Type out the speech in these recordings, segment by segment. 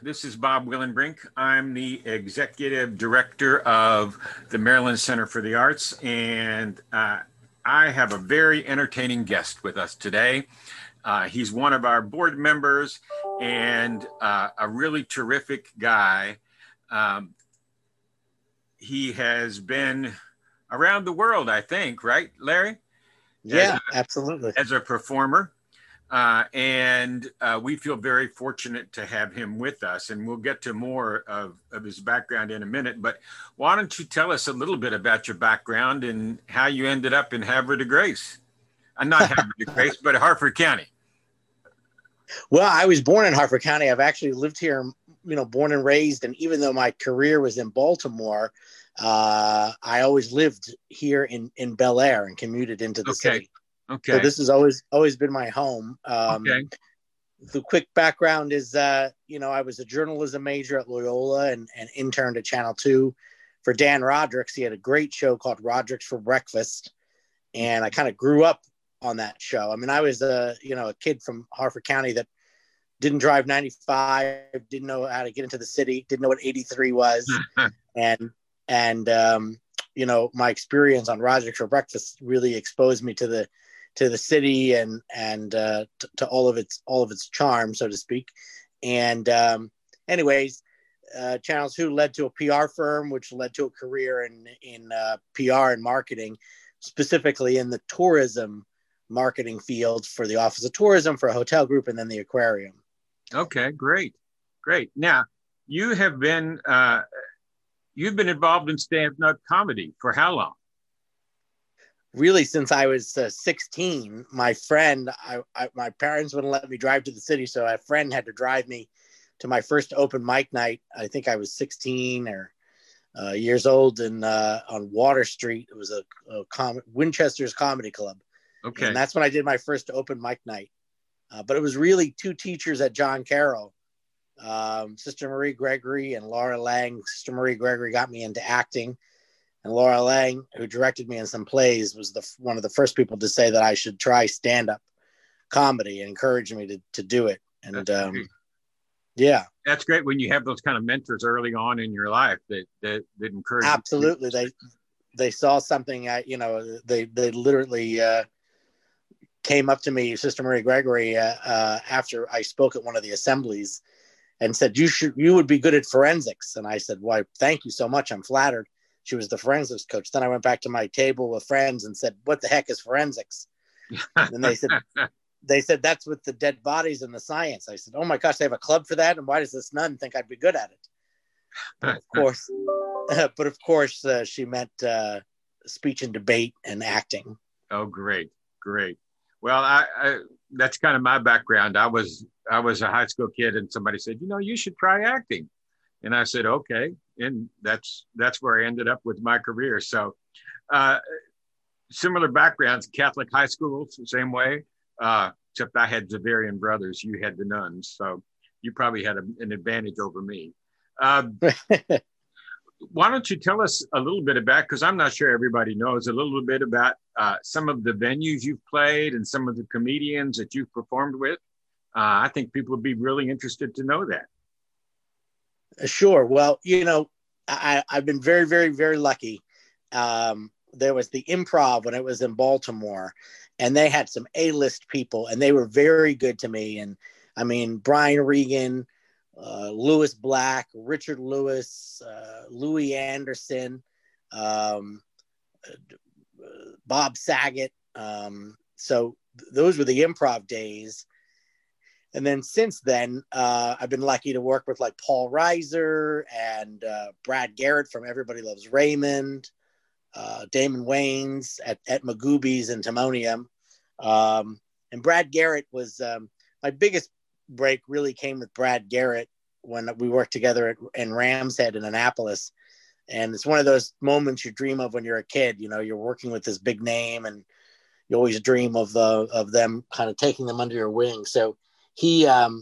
This is Bob Willenbrink. I'm the executive director of the Maryland Center for the Arts, and I have a very entertaining guest with us today. He's one of our board members and a really terrific guy. He has been around the world, I think, right, Larry? Yeah, absolutely. As a performer. And we feel very fortunate to have him with us. And we'll get to more of his background in a minute. But why don't you tell us a little bit about your background and how you ended up in Havre de Grace? Not Havre de Grace, but Harford County. Well, I was born in Harford County. I've actually lived here, born and raised. And even though my career was in Baltimore, I always lived here in Bel Air and commuted into the city. Okay. So this has always been my home. Okay. The quick background is, I was a journalism major at Loyola and interned at Channel 2 for Dan Rodricks. He had a great show called Rodricks for Breakfast. And I kind of grew up on that show. I mean, I was a kid from Harford County that didn't drive 95, didn't know how to get into the city, didn't know what 83 was. and my experience on Rodricks for Breakfast really exposed me to the city and to all of its charm, so to speak. And Channel 2 led to a PR firm, which led to a career in PR and marketing, specifically in the tourism marketing field for the Office of Tourism, for a hotel group, and then the aquarium. Okay, great. Now, you've been involved in stand-up comedy for how long? Really, since I was 16. My friend, my parents wouldn't let me drive to the city, so a friend had to drive me to my first open mic night. I think I was 16 or years old, and on Water Street. It was a Winchester's Comedy Club. Okay, and that's when I did my first open mic night. But it was really two teachers at John Carroll, Sister Marie Gregory and Laura Lang. Sister Marie Gregory got me into acting. And Laura Lang, who directed me in some plays, was one of the first people to say that I should try stand-up comedy and encourage me to do it. And yeah, that's great when you have those kind of mentors early on in your life that encourage. Absolutely, they saw something. They literally came up to me, Sister Marie Gregory, after I spoke at one of the assemblies, and said, "You would be good at forensics." And I said, "Why? Thank you so much. I'm flattered." She was the forensics coach. Then I went back to my table with friends and said, "What the heck is forensics?" And they said, "That's with the dead bodies and the science." I said, "Oh my gosh, they have a club for that? And why does this nun think I'd be good at it?" But of course, she meant speech and debate and acting. Oh, great. Well, I that's kind of my background. I was a high school kid, and somebody said, "You should try acting." And I said, okay. And that's where I ended up with my career. So similar backgrounds, Catholic high schools, the same way, except I had Xaverian brothers. You had the nuns. So you probably had an advantage over me. Why don't you tell us a little bit about, because I'm not sure everybody knows, a little bit about some of the venues you've played and some of the comedians that you've performed with. I think people would be really interested to know that. Sure. Well, I've been very, very, very lucky. There was the Improv when it was in Baltimore, and they had some A-list people, and they were very good to me. And I mean, Brian Regan, Lewis Black, Richard Lewis, Louis Anderson, Bob Saget. So those were the Improv days. And then since then, I've been lucky to work with like Paul Reiser and Brad Garrett from Everybody Loves Raymond, Damon Wayans at Magooby's and Timonium. And Brad Garrett was my biggest break really came with Brad Garrett when we worked together in Ram's Head in Annapolis. And it's one of those moments you dream of when you're a kid. You're working with this big name, and you always dream of them kind of taking them under your wing. So he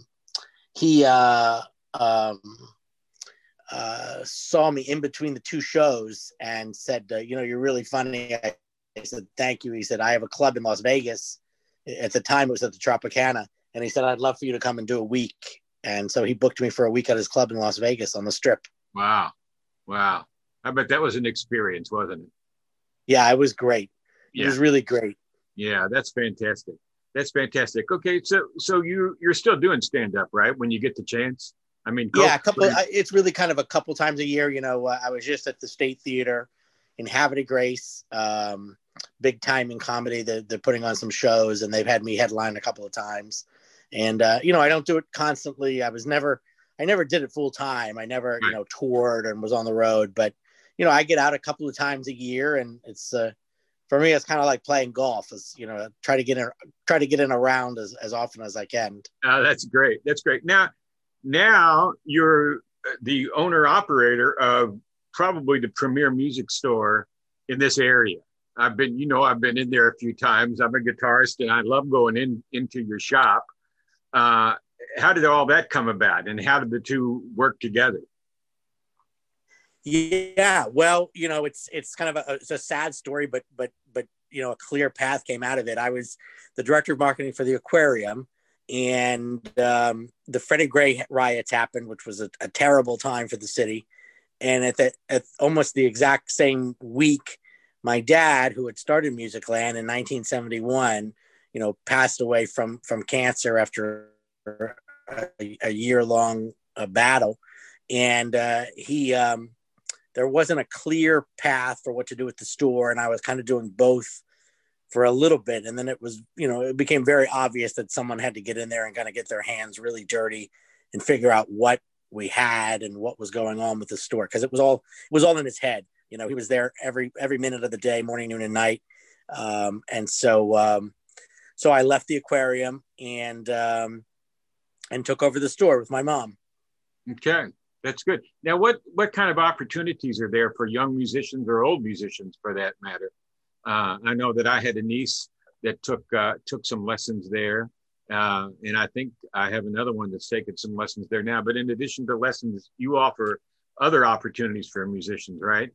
saw me in between the two shows and said, "You're really funny." I said, "Thank you." He said, "I have a club in Las Vegas." At the time, it was at the Tropicana. And he said, "I'd love for you to come and do a week And so he booked me for a week at his club in Las Vegas on the Strip. Wow. Wow. I bet that was an experience, wasn't it? Yeah, it was great. It Yeah. was really great. Yeah, that's fantastic. That's fantastic. Okay, so you're still doing stand up, right? When you get the chance. I mean, Yeah, it's really kind of a couple times a year. I was just at the State Theater in Havre de Grace, big time in comedy. They're putting on some shows, and they've had me headline a couple of times. And I don't do it constantly. I never did it full time. I never, right. Toured and was on the road. But I get out a couple of times a year, and it's for me, it's kind of like playing golf. Is try to get in a round as often as I can. That's great. That's great. Now you're the owner operator of probably the premier music store in this area. I've been in there a few times. I'm a guitarist and I love going into your shop. How did all that come about, and how did the two work together? Yeah, well, it's kind of it's a sad story, but a clear path came out of it. I was the director of marketing for the aquarium, and the Freddie Gray riots happened, which was a terrible time for the city. And at almost the exact same week, my dad, who had started Musicland in 1971, passed away from cancer after a year-long battle. And there wasn't a clear path for what to do with the store. And I was kind of doing both for a little bit. And then it became very obvious that someone had to get in there and kind of get their hands really dirty and figure out what we had and what was going on with the store. Cause it was all in his head. He was there every minute of the day, morning, noon, and night. So I left the aquarium and took over the store with my mom. Okay. That's good. Now, what kind of opportunities are there for young musicians or old musicians, for that matter? I know that I had a niece that took some lessons there, and I think I have another one that's taken some lessons there now. But in addition to lessons, you offer other opportunities for musicians, right?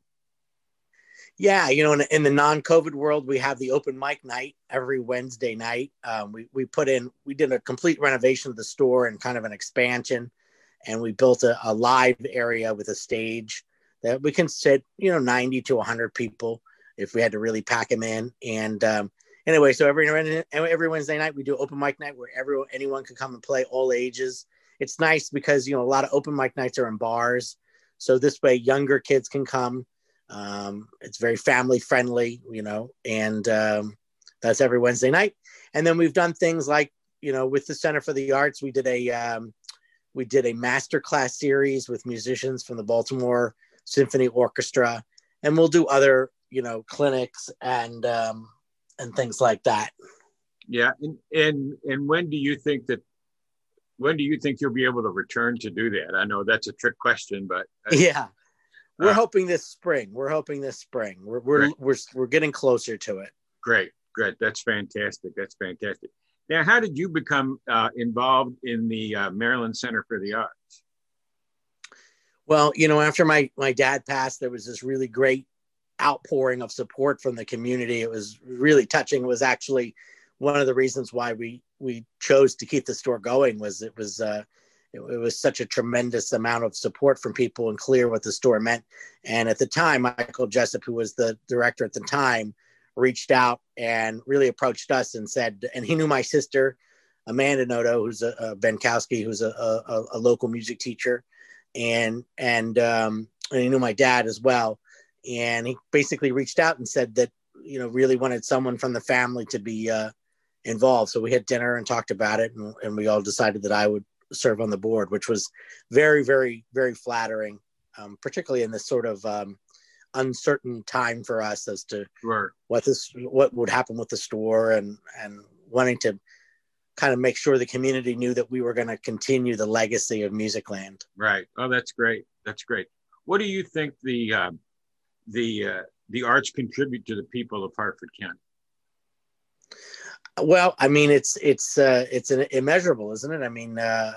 Yeah, in the non-COVID world, we have the open mic night every Wednesday night. We did a complete renovation of the store and kind of an expansion. And we built a live area with a stage that we can sit, 90 to 100 people if we had to really pack them in. And anyway, so every Wednesday night we do open mic night where anyone can come and play, all ages. It's nice because, a lot of open mic nights are in bars. So this way younger kids can come. It's very family friendly, and that's every Wednesday night. And then we've done things like, with the Center for the Arts, we did a masterclass series with musicians from the Baltimore Symphony Orchestra, and we'll do other, clinics and things like that. Yeah. And when do you think you'll be able to return to do that? I know that's a trick question, but yeah, we're hoping this spring. We're getting closer to it. Great. That's fantastic. Now, how did you become involved in the Maryland Center for the Arts? Well, after my dad passed, there was this really great outpouring of support from the community. It was really touching. It was actually one of the reasons why we chose to keep the store going. It was such a tremendous amount of support from people and clear what the store meant. And at the time, Michael Jessup, who was the director at the time, reached out and really approached us and said, and he knew my sister, Amanda Noto, who's a Benkowski, who's a local music teacher. And he knew my dad as well. And he basically reached out and said that, really wanted someone from the family to be involved. So we had dinner and talked about it. And we all decided that I would serve on the board, which was very, very, very flattering, particularly in this sort of uncertain time for us as to sure. what would happen with the store, and wanting to kind of make sure the community knew that we were going to continue the legacy of Musicland. Right. Oh, that's great. What do you think the arts contribute to the people of Hartford County? Well, I mean, it's an immeasurable, isn't it? I mean,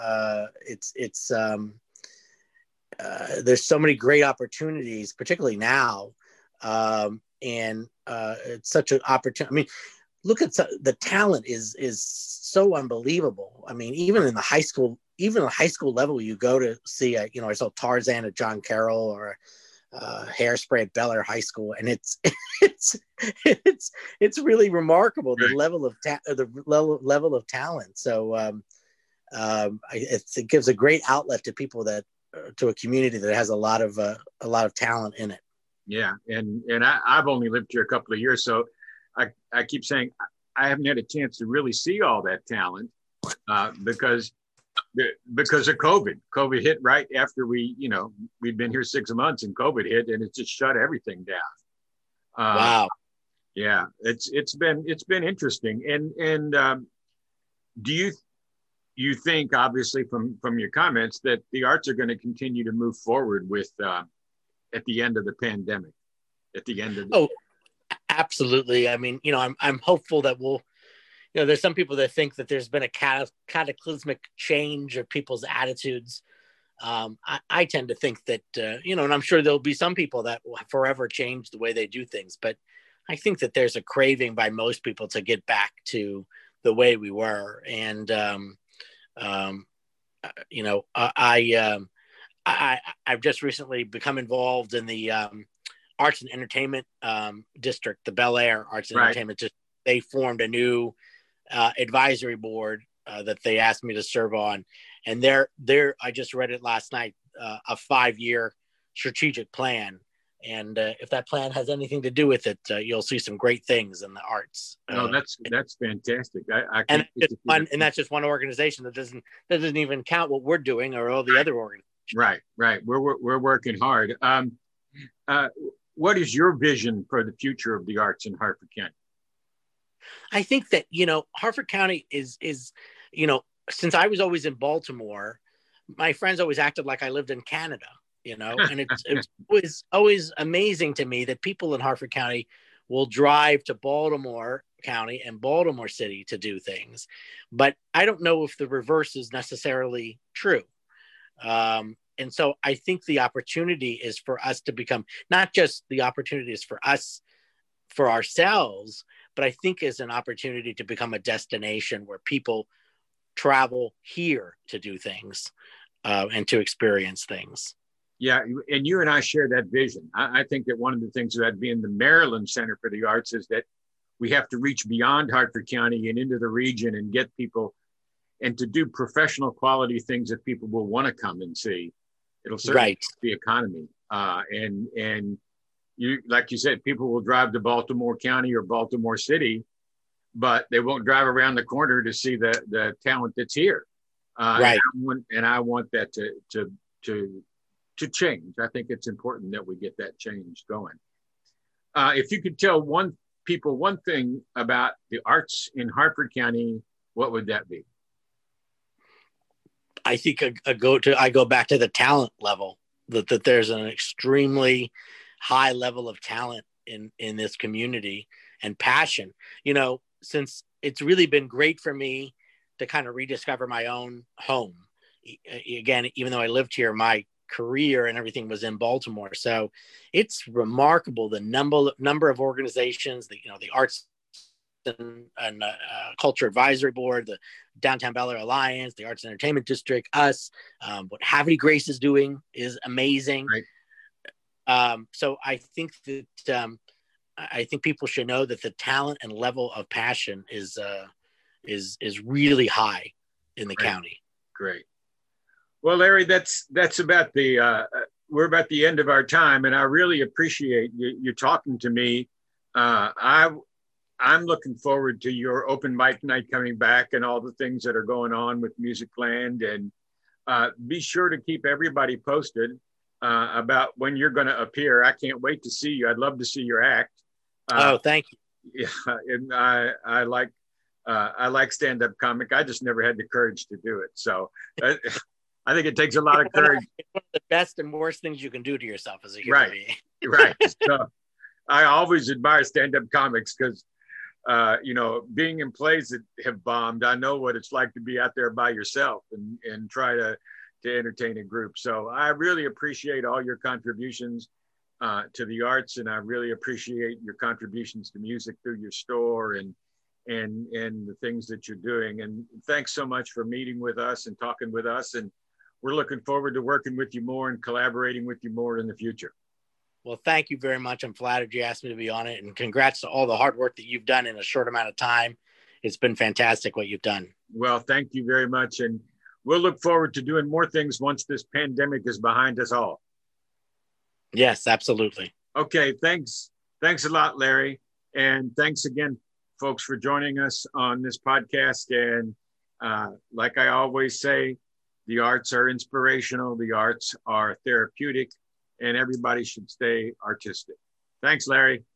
there's so many great opportunities, particularly now. And it's such an opportunity. I mean, look at the talent is so unbelievable. I mean, even in the high school, level, you go to see I saw Tarzan at John Carroll, or Hairspray at Bel Air High School, and it's it's really remarkable, the level of talent. So it gives a great outlet to people to a community that has a lot of talent in it. Yeah, and I've only lived here a couple of years, so I keep saying I haven't had a chance to really see all that talent because of COVID. COVID hit right after we'd been here 6 months, and COVID hit, and it just shut everything down. Wow. Yeah, it's been interesting. And do you think, obviously from your comments, that the arts are going to continue to move forward with at the end of the pandemic, at the end of oh, absolutely. I mean, I'm hopeful that there's some people that think that there's been a cataclysmic change of people's attitudes. I tend to think that, and I'm sure there'll be some people that will forever change the way they do things, but I think that there's a craving by most people to get back to the way we were. And, I've just recently become involved in the arts and entertainment district, the Bel Air Arts and Entertainment District. They formed a new advisory board that they asked me to serve on, and I just read it last night, a 5-year strategic plan. And if that plan has anything to do with it, you'll see some great things in the arts. No, that's fantastic. And that's just one organization that doesn't even count what we're doing or all the other organizations. Right. We're working hard. What is your vision for the future of the arts in Harford County? I think that, Harford County is, since I was always in Baltimore, my friends always acted like I lived in Canada, and it was always amazing to me that people in Harford County will drive to Baltimore County and Baltimore City to do things. But I don't know if the reverse is necessarily true. And so I think the opportunity is for us to become, not just the opportunity is for us, for ourselves, but I think is an opportunity to become a destination where people travel here to do things and to experience things. Yeah, and you and I share that vision. I think that one of the things about being the Maryland Center for the Arts is that we have to reach beyond Hartford County and into the region and get people and to do professional quality things that people will want to come and see. It'll certainly the economy. And you, like you said, people will drive to Baltimore County or Baltimore City, but they won't drive around the corner to see the talent that's here. And I want that to change. I think it's important that we get that change going. If you could tell one thing about the arts in Harford County, what would that be? I think I go back to the talent level, that there's an extremely high level of talent in this community and passion, since it's really been great for me to kind of rediscover my own home. Again, even though I lived here, my career and everything was in Baltimore. So it's remarkable the number of organizations, the Arts and Culture Advisory Board, the Downtown Bel Air Alliance, the Arts and Entertainment District, us. What Havre de Grace is doing is amazing. Right. So I think that I think people should know that the talent and level of passion is really high in the county. Great. Well, Larry, that's about we're about the end of our time, and I really appreciate you talking to me. I'm looking forward to your open mic night coming back and all the things that are going on with Musicland, and be sure to keep everybody posted about when you're going to appear. I can't wait to see you. I'd love to see your act. Thank you. Yeah, and I like stand-up comic. I just never had the courage to do it. So I think it takes a lot of courage. It's one of the best and worst things you can do to yourself as a human being. Right. So I always admire stand-up comics because, being in plays that have bombed, I know what it's like to be out there by yourself and try to entertain a group. So I really appreciate all your contributions to the arts, and I really appreciate your contributions to music through your store and and the things that you're doing. And thanks so much for meeting with us and talking with us. And we're looking forward to working with you more and collaborating with you more in the future. Well, thank you very much. I'm flattered you asked me to be on it, and congrats to all the hard work that you've done in a short amount of time. It's been fantastic what you've done. Well, thank you very much. And we'll look forward to doing more things once this pandemic is behind us all. Yes, absolutely. Okay. Thanks. Thanks a lot, Larry. And thanks again, folks, for joining us on this podcast. And like I always say, the arts are inspirational. The arts are therapeutic, and everybody should stay artistic. Thanks, Larry.